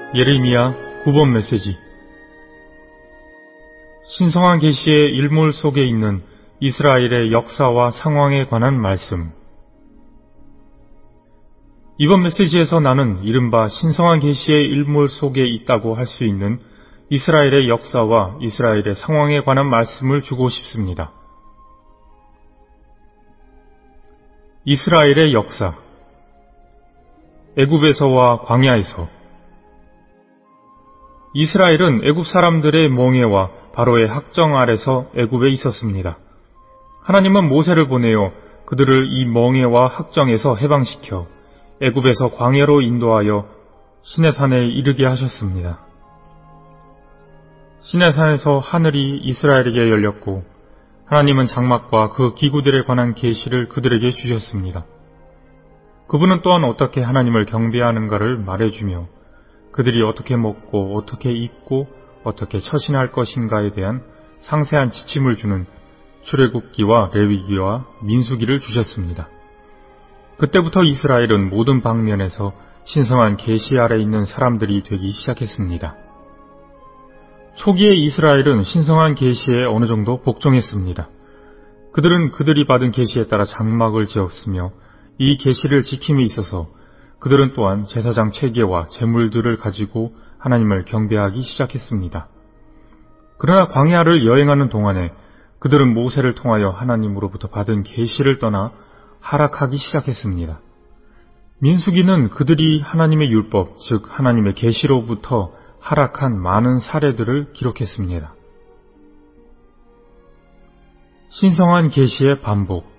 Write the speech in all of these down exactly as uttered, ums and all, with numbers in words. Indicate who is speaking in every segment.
Speaker 1: 예레미야 구 번 메시지. 신성한 계시의 일몰 속에 있는 이스라엘의 역사와 상황에 관한 말씀. 이번 메시지에서 나는 이른바 신성한 계시의 일몰 속에 있다고 할 수 있는 이스라엘의 역사와 이스라엘의 상황에 관한 말씀을 주고 싶습니다. 이스라엘의 역사. 애굽에서와 광야에서. 이스라엘은 애굽 사람들의 멍에와 바로의 학정 아래서 애굽에 있었습니다. 하나님은 모세를 보내어 그들을 이 멍에와 학정에서 해방시켜 애굽에서 광야로 인도하여 시내산에 이르게 하셨습니다. 시내산에서 하늘이 이스라엘에게 열렸고 하나님은 장막과 그 기구들에 관한 계시를 그들에게 주셨습니다. 그분은 또한 어떻게 하나님을 경배하는가를 말해주며 그들이 어떻게 먹고 어떻게 입고 어떻게 처신할 것인가에 대한 상세한 지침을 주는 출애굽기와 레위기와 민수기를 주셨습니다. 그때부터 이스라엘은 모든 방면에서 신성한 계시 아래 있는 사람들이 되기 시작했습니다. 초기에 이스라엘은 신성한 계시에 어느 정도 복종했습니다. 그들은 그들이 받은 계시에 따라 장막을 지었으며 이 계시를 지킴에 있어서 그들은 또한 제사장 체계와 제물들을 가지고 하나님을 경배하기 시작했습니다. 그러나 광야를 여행하는 동안에 그들은 모세를 통하여 하나님으로부터 받은 계시를 떠나 하락하기 시작했습니다. 민수기는 그들이 하나님의 율법, 즉 하나님의 계시로부터 하락한 많은 사례들을 기록했습니다. 신성한 계시의 반복.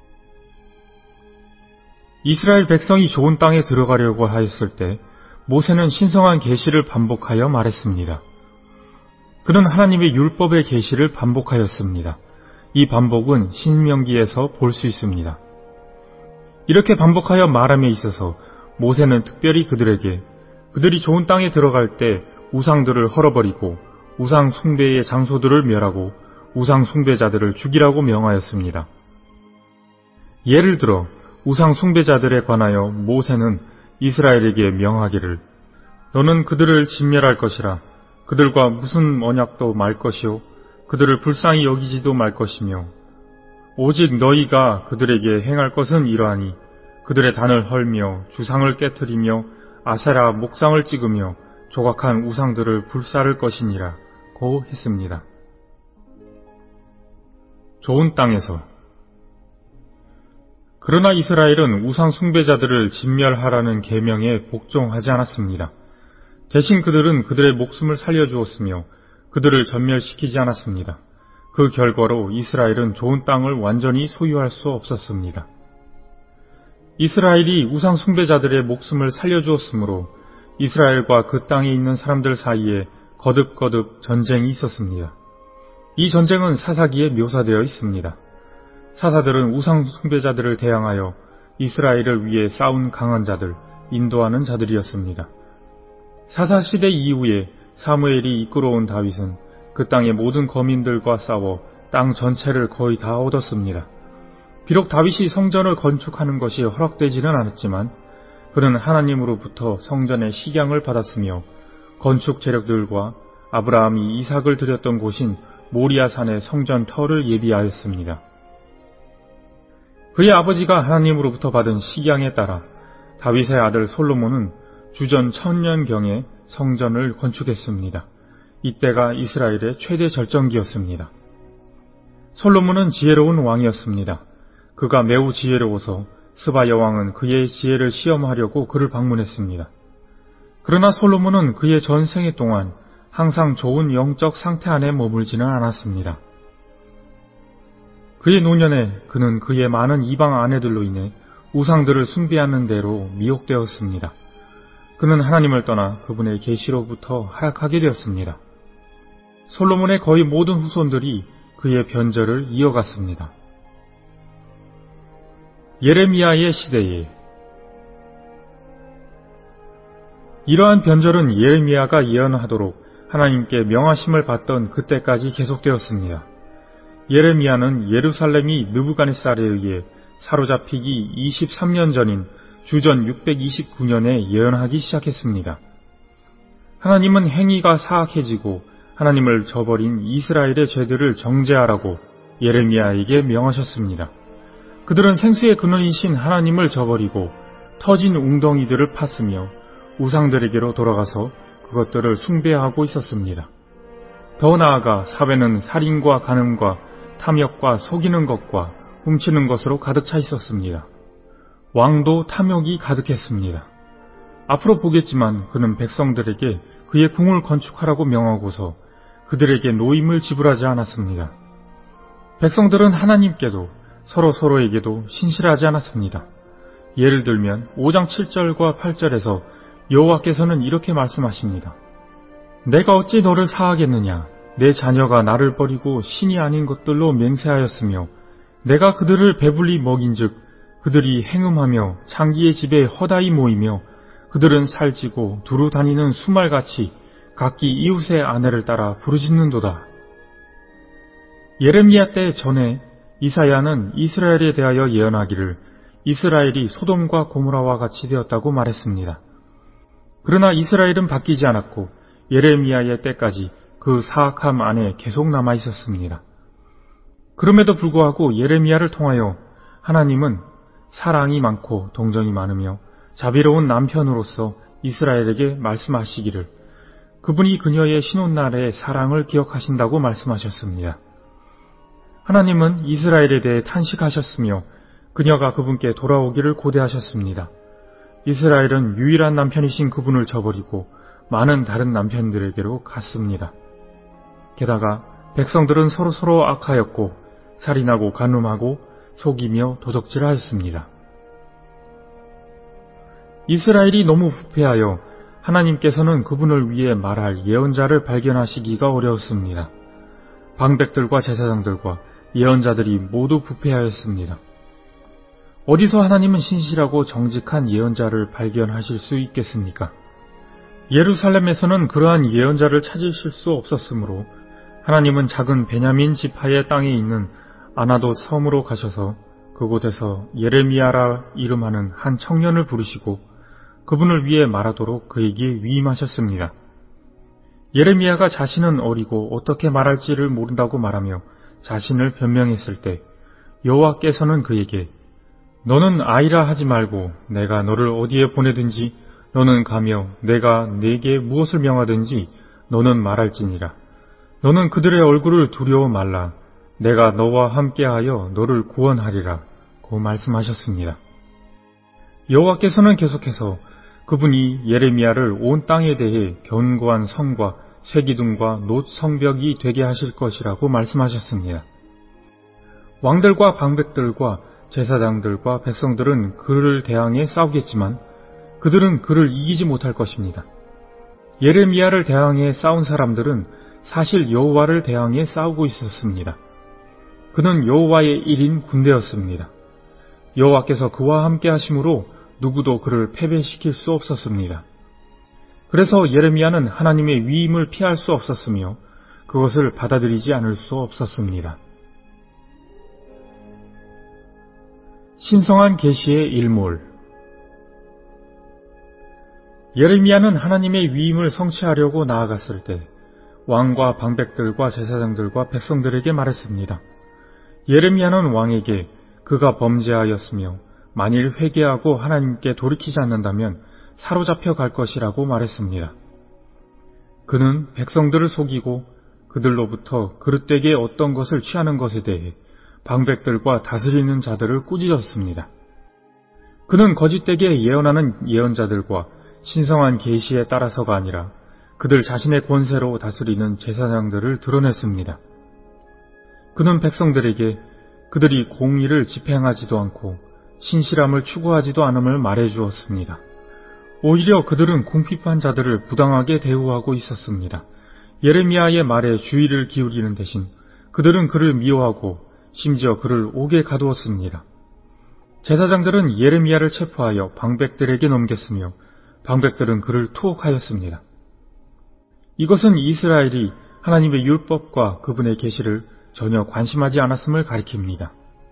Speaker 1: 이스라엘 백성이 좋은 땅에 들어가려고 하였을 때 모세는 신성한 계시를 반복하여 말했습니다. 그는 하나님의 율법의 계시를 반복하였습니다. 이 반복은 신명기에서 볼 수 있습니다. 이렇게 반복하여 말함에 있어서 모세는 특별히 그들에게 그들이 좋은 땅에 들어갈 때 우상들을 헐어버리고 우상 숭배의 장소들을 멸하고 우상 숭배자들을 죽이라고 명하였습니다. 예를 들어 우상 숭배자들에 관하여 모세는 이스라엘에게 명하기를 너는 그들을 진멸할 것이라 그들과 무슨 언약도 말 것이요 그들을 불쌍히 여기지도 말 것이며 오직 너희가 그들에게 행할 것은 이러하니 그들의 단을 헐며 주상을 깨트리며 아세라 목상을 찍으며 조각한 우상들을 불사를 것이니라 고 했습니다. 좋은 땅에서. 그러나 이스라엘은 우상 숭배자들을 진멸하라는 계명에 복종하지 않았습니다. 대신 그들은 그들의 목숨을 살려주었으며 그들을 전멸시키지 않았습니다. 그 결과로 이스라엘은 좋은 땅을 완전히 소유할 수 없었습니다. 이스라엘이 우상 숭배자들의 목숨을 살려주었으므로 이스라엘과 그 땅에 있는 사람들 사이에 거듭거듭 전쟁이 있었습니다. 이 전쟁은 사사기에 묘사되어 있습니다. 사사들은 우상 숭배자들을 대항하여 이스라엘을 위해 싸운 강한 자들, 인도하는 자들이었습니다. 사사시대 이후에 사무엘이 이끌어온 다윗은 그 땅의 모든 거민들과 싸워 땅 전체를 거의 다 얻었습니다. 비록 다윗이 성전을 건축하는 것이 허락되지는 않았지만 그는 하나님으로부터 성전의 식양을 받았으며 건축 재력들과 아브라함이 이삭을 드렸던 곳인 모리아산의 성전 터를 예비하였습니다. 그의 아버지가 하나님으로부터 받은 식양에 따라 다윗의 아들 솔로몬은 주전 천년경에 성전을 건축했습니다. 이때가 이스라엘의 최대 절정기였습니다. 솔로몬은 지혜로운 왕이었습니다. 그가 매우 지혜로워서 스바 여왕은 그의 지혜를 시험하려고 그를 방문했습니다. 그러나 솔로몬은 그의 전생애 동안 항상 좋은 영적 상태 안에 머물지는 않았습니다. 그의 노년에 그는 그의 많은 이방 아내들로 인해 우상들을 숭배하는 대로 미혹되었습니다. 그는 하나님을 떠나 그분의 계시로부터 하락하게 되었습니다. 솔로몬의 거의 모든 후손들이 그의 변절을 이어갔습니다. 예레미야의 시대에. 이러한 변절은 예레미야가 예언하도록 하나님께 명하심을 받던 그때까지 계속되었습니다. 예레미야는 예루살렘이 느부갓네살에 의해 사로잡히기 이십삼 년 전인 주전 육백이십구 년에 예언하기 시작했습니다. 하나님은 행위가 사악해지고 하나님을 저버린 이스라엘의 죄들을 정죄하라고 예레미야에게 명하셨습니다. 그들은 생수의 근원이신 하나님을 저버리고 터진 웅덩이들을 팠으며 우상들에게로 돌아가서 그것들을 숭배하고 있었습니다. 더 나아가 사배는 살인과 간음과 탐욕과 속이는 것과 훔치는 것으로 가득 차 있었습니다. 왕도 탐욕이 가득했습니다. 앞으로 보겠지만 그는 백성들에게 그의 궁을 건축하라고 명하고서 그들에게 노임을 지불하지 않았습니다. 백성들은 하나님께도 서로 서로에게도 신실하지 않았습니다. 예를 들면 오 장 칠 절과 팔 절에서 여호와께서는 이렇게 말씀하십니다. 내가 어찌 너를 사하겠느냐? 내 자녀가 나를 버리고 신이 아닌 것들로 맹세하였으며 내가 그들을 배불리 먹인즉 그들이 행음하며 창기의 집에 허다히 모이며 그들은 살찌고 두루 다니는 수말같이 각기 이웃의 아내를 따라 부르짖는도다. 예레미야 때 전에 이사야는 이스라엘에 대하여 예언하기를 이스라엘이 소돔과 고모라와 같이 되었다고 말했습니다. 그러나 이스라엘은 바뀌지 않았고 예레미야의 때까지 그 사악함 안에 계속 남아 있었습니다. 그럼에도 불구하고 예레미야를 통하여 하나님은 사랑이 많고 동정이 많으며 자비로운 남편으로서 이스라엘에게 말씀하시기를 그분이 그녀의 신혼날의 사랑을 기억하신다고 말씀하셨습니다. 하나님은 이스라엘에 대해 탄식하셨으며 그녀가 그분께 돌아오기를 고대하셨습니다. 이스라엘은 유일한 남편이신 그분을 저버리고 많은 다른 남편들에게로 갔습니다. 게다가 백성들은 서로서로 악하였고 살인하고 간음하고 속이며 도적질하였습니다. 이스라엘이 너무 부패하여 하나님께서는 그분을 위해 말할 예언자를 발견하시기가 어려웠습니다. 방백들과 제사장들과 예언자들이 모두 부패하였습니다. 어디서 하나님은 신실하고 정직한 예언자를 발견하실 수 있겠습니까? 예루살렘에서는 그러한 예언자를 찾으실 수 없었으므로 하나님은 작은 베냐민 지파의 땅에 있는 아나도 섬으로 가셔서 그곳에서 예레미야라 이름하는 한 청년을 부르시고 그분을 위해 말하도록 그에게 위임하셨습니다. 예레미야가 자신은 어리고 어떻게 말할지를 모른다고 말하며 자신을 변명했을 때 여호와께서는 그에게 너는 아이라 하지 말고 내가 너를 어디에 보내든지 너는 가며 내가 네게 무엇을 명하든지 너는 말할지니라. 너는 그들의 얼굴을 두려워 말라. 내가 너와 함께하여 너를 구원하리라. 고 말씀하셨습니다. 여호와께서는 계속해서 그분이 예레미야를 온 땅에 대해 견고한 성과 쇠기둥과 놋 성벽이 되게 하실 것이라고 말씀하셨습니다. 왕들과 방백들과 제사장들과 백성들은 그를 대항해 싸우겠지만 그들은 그를 이기지 못할 것입니다. 예레미야를 대항해 싸운 사람들은 사실 여호와를 대항해 싸우고 있었습니다. 그는 여호와의 일인 군대였습니다. 여호와께서 그와 함께 하심으로 누구도 그를 패배시킬 수 없었습니다. 그래서 예레미야는 하나님의 위임을 피할 수 없었으며 그것을 받아들이지 않을 수 없었습니다. 신성한 계시의 일몰. 예레미야는 하나님의 위임을 성취하려고 나아갔을 때 왕과 방백들과 제사장들과 백성들에게 말했습니다. 예레미야는 왕에게 그가 범죄하였으며 만일 회개하고 하나님께 돌이키지 않는다면 사로잡혀 갈 것이라고 말했습니다. 그는 백성들을 속이고 그들로부터 그릇되게 어떤 것을 취하는 것에 대해 방백들과 다스리는 자들을 꾸짖었습니다. 그는 거짓되게 예언하는 예언자들과 신성한 계시에 따라서가 아니라 그들 자신의 권세로 다스리는 제사장들을 드러냈습니다. 그는 백성들에게 그들이 공의를 집행하지도 않고 신실함을 추구하지도 않음을 말해주었습니다. 오히려 그들은 궁핍한 자들을 부당하게 대우하고 있었습니다. 예레미야의 말에 주의를 기울이는 대신 그들은 그를 미워하고 심지어 그를 옥에 가두었습니다. 제사장들은 예레미야를 체포하여 방백들에게 넘겼으며 방백들은 그를 투옥하였습니다. 이것은 이스라엘이 하나님의 율법과 그분의 계시를 전혀 관심하지 않았음을 가리킵니다.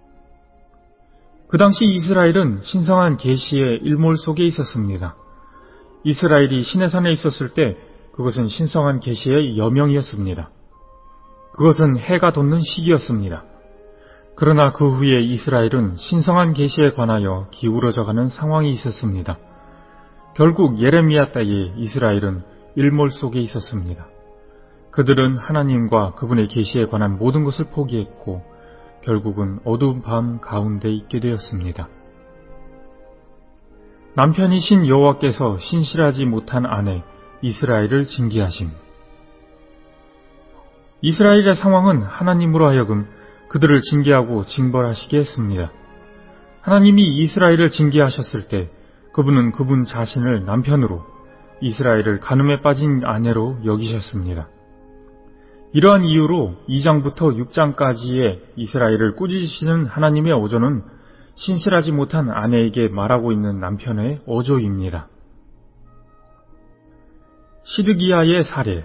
Speaker 1: 그 당시 이스라엘은 신성한 계시의 일몰 속에 있었습니다. 이스라엘이 시내산에 있었을 때 그것은 신성한 계시의 여명이었습니다. 그것은 해가 돋는 시기였습니다. 그러나 그 후에 이스라엘은 신성한 계시에 관하여 기울어져가는 상황이 있었습니다. 결국 예레미야 때에 이스라엘은 일몰 속에 있었습니다. 그들은 하나님과 그분의 계시에 관한 모든 것을 포기했고 결국은 어두운 밤 가운데 있게 되었습니다. 남편이신 여호와께서 신실하지 못한 아내 이스라엘을 징계하심. 이스라엘의 상황은 하나님으로 하여금 그들을 징계하고 징벌하시게 했습니다. 하나님이 이스라엘을 징계하셨을 때 그분은 그분 자신을 남편으로 이스라엘을 간음에 빠진 아내로 여기셨습니다. 이러한 이유로 이 장부터 육 장까지의 이스라엘을 꾸짖으시는 하나님의 어조는 신실하지 못한 아내에게 말하고 있는 남편의 어조입니다. 시드기야의 사례.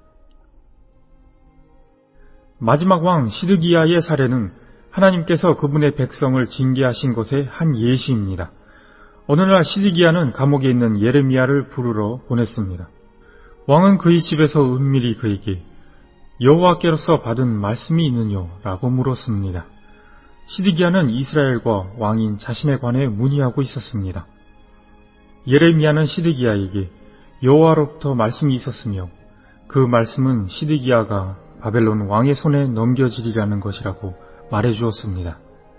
Speaker 1: 마지막 왕 시드기야의 사례는 하나님께서 그분의 백성을 징계하신 것의 한 예시입니다. 어느 날 시드기야는 감옥에 있는 예레미야를 부르러 보냈습니다. 왕은 그의 집에서 은밀히 그에게 여호와께로서 받은 말씀이 있느뇨? 라고 물었습니다. 시드기야는 이스라엘과 왕인 자신에 관해 문의하고 있었습니다. 예레미야는 시드기야에게 여호와로부터 말씀이 있었으며 그 말씀은 시드기야가 바벨론 왕의 손에 넘겨지리라는 것이라고 말해주었습니다.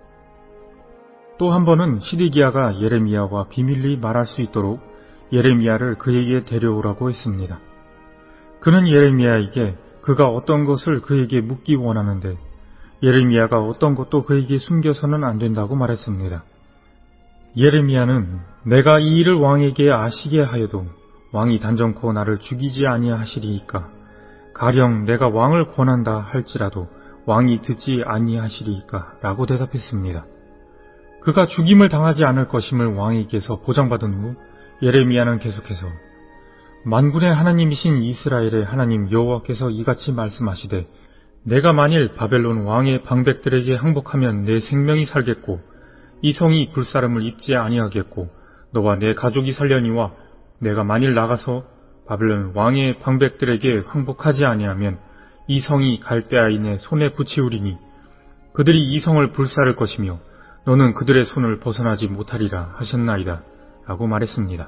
Speaker 1: 또 한 번은 시드기야가 예레미야와 비밀리 말할 수 있도록 예레미야를 그에게 데려오라고 했습니다. 그는 예레미야에게 그가 어떤 것을 그에게 묻기 원하는데 예레미야가 어떤 것도 그에게 숨겨서는 안 된다고 말했습니다. 예레미야는 내가 이 일을 왕에게 아시게 하여도 왕이 단정코 나를 죽이지 아니하시리이까 가령 내가 왕을 권한다 할지라도 왕이 듣지 아니하시리이까 라고 대답했습니다. 그가 죽임을 당하지 않을 것임을 왕에게서 보장받은 후 예레미야는 계속해서 만군의 하나님이신 이스라엘의 하나님 여호와께서 이같이 말씀하시되 내가 만일 바벨론 왕의 방백들에게 항복하면 내 생명이 살겠고 이 성이 불사름을 입지 아니하겠고 너와 내 가족이 살려니와 내가 만일 나가서 바벨론 왕의 방백들에게 항복하지 아니하면 이 성이 갈대아인의 손에 붙이우리니 그들이 이 성을 불사를 것이며 너는 그들의 손을 벗어나지 못하리라 하셨나이다 라고 말했습니다.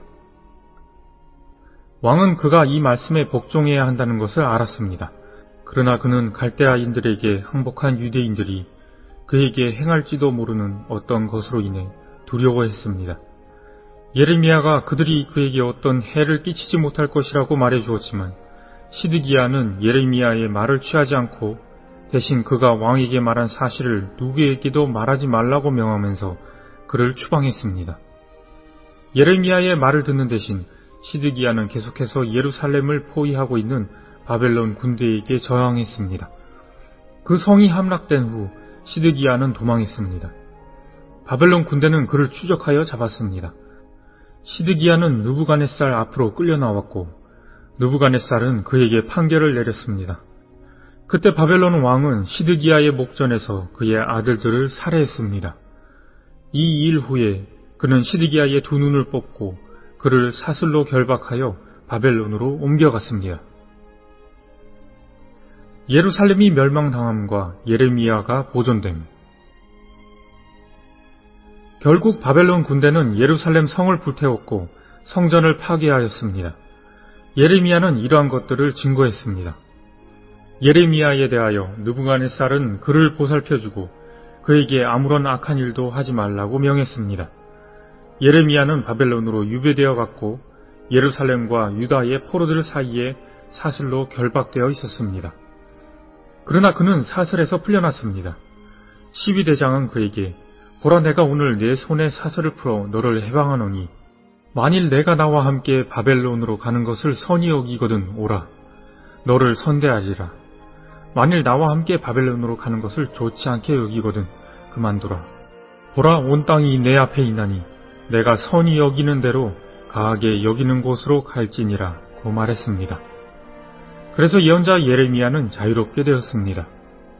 Speaker 1: 왕은 그가 이 말씀에 복종해야 한다는 것을 알았습니다. 그러나 그는 갈대아인들에게 항복한 유대인들이 그에게 행할지도 모르는 어떤 것으로 인해 두려워했습니다. 예레미야가 그들이 그에게 어떤 해를 끼치지 못할 것이라고 말해주었지만 시드기야는 예레미야의 말을 취하지 않고 대신 그가 왕에게 말한 사실을 누구에게도 말하지 말라고 명하면서 그를 추방했습니다. 예레미야의 말을 듣는 대신 시드기야는 계속해서 예루살렘을 포위하고 있는 바벨론 군대에게 저항했습니다. 그 성이 함락된 후 시드기야는 도망했습니다. 바벨론 군대는 그를 추적하여 잡았습니다. 시드기야는 느부갓네살 앞으로 끌려 나왔고 느부갓네살은 그에게 판결을 내렸습니다. 그때 바벨론 왕은 시드기야의 목전에서 그의 아들들을 살해했습니다. 이 일 후에 그는 시드기야의 두 눈을 뽑고 그를 사슬로 결박하여 바벨론으로 옮겨갔습니다. 예루살렘이 멸망당함과 예레미야가 보존됨. 결국 바벨론 군대는 예루살렘 성을 불태웠고 성전을 파괴하였습니다. 예레미야는 이러한 것들을 증거했습니다. 예레미야에 대하여 느부갓네살은 그를 보살펴주고 그에게 아무런 악한 일도 하지 말라고 명했습니다. 예레미야는 바벨론으로 유배되어 갔고 예루살렘과 유다의 포로들 사이에 사슬로 결박되어 있었습니다. 그러나 그는 사슬에서 풀려났습니다. 시위대장은 그에게 보라 내가 오늘 내 손에 사슬을 풀어 너를 해방하노니 만일 내가 나와 함께 바벨론으로 가는 것을 선히 여기거든 오라 너를 선대하리라. 만일 나와 함께 바벨론으로 가는 것을 좋지 않게 여기거든 그만두라. 보라 온 땅이 내 앞에 있나니 내가 선히 여기는 대로 가하게 여기는 곳으로 갈지니라 고 말했습니다. 그래서 예언자 예레미야는 자유롭게 되었습니다.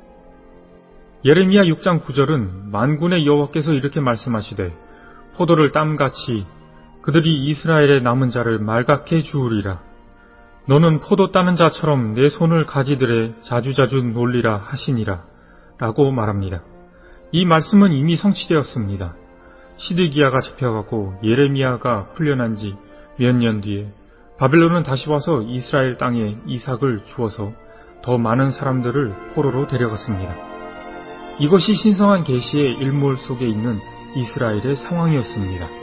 Speaker 1: 예레미야 육 장 구 절은 만군의 여호와께서 이렇게 말씀하시되 포도를 땀같이 그들이 이스라엘의 남은 자를 말갛게 주우리라. 너는 포도 따는 자처럼 내 손을 가지들에 자주자주 놀리라 하시니라 라고 말합니다. 이 말씀은 이미 성취되었습니다. 시드기야가 잡혀가고 예레미야가 풀려난 지 몇 년 뒤에 바벨론은 다시 와서 이스라엘 땅에 이삭을 주어서 더 많은 사람들을 포로로 데려갔습니다. 이것이 신성한 계시의 일몰 속에 있는 이스라엘의 상황이었습니다.